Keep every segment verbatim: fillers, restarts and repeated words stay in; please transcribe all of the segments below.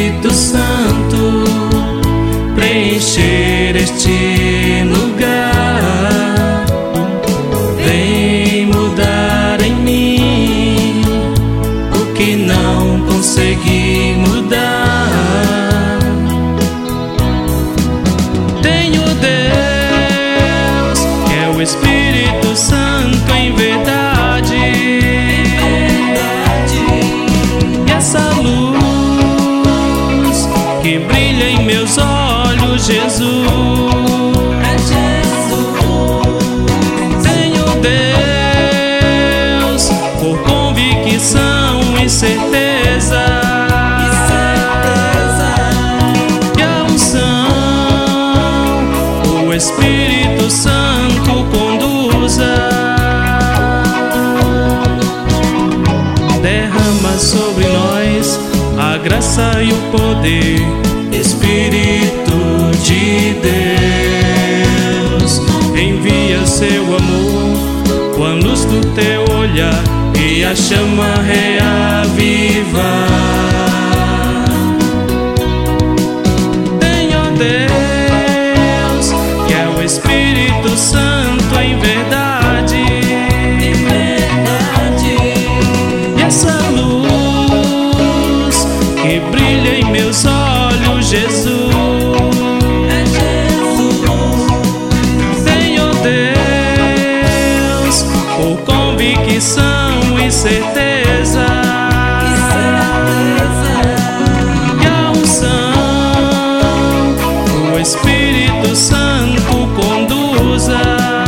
Espírito Santo preencher este lugar. Vem mudar em mim o que não consegui mudar. Tenho Deus, que é o Espírito Santo em verdade, e essa luz que brilha em meus olhos, Jesus. É Jesus. Tenho Deus por convicção e certeza, e certeza. Que a unção, o Espírito Santo conduza. Derrama sobre nós a graça e o poder, Espírito de Deus. Envia seu amor com a luz do teu olhar e a chama reavivar. Tenho Deus, que é o Espírito Santo em verdade, em verdade. E essa luz que brilha em meus olhos, Jesus. É Jesus. Tenho Deus por convicção e certeza, e certeza. E a unção, o Espírito Santo conduza.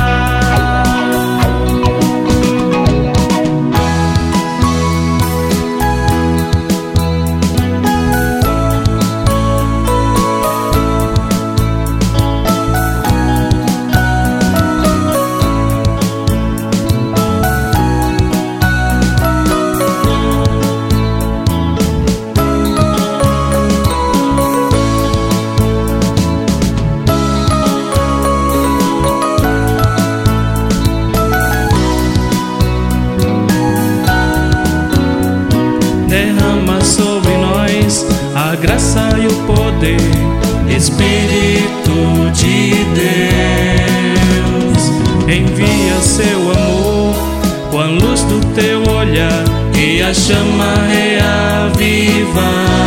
Derrama sobre nós a graça e o poder, Espírito de Deus. Envia seu amor com a luz do teu olhar e a chama reavivar.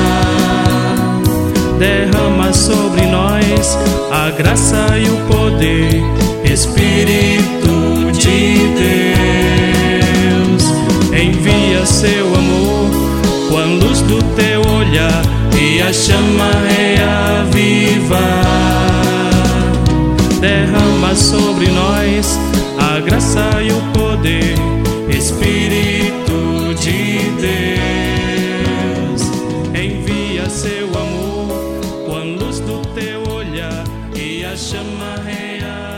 Derrama sobre nós a graça e o poder, Espírito de Deus. Envia seu amor com a luz do teu olhar e a chama reavivar. Derrama sobre nós a graça e o poder, Espírito de Deus. Envia seu amor com a luz do teu olhar e a chama reavivar.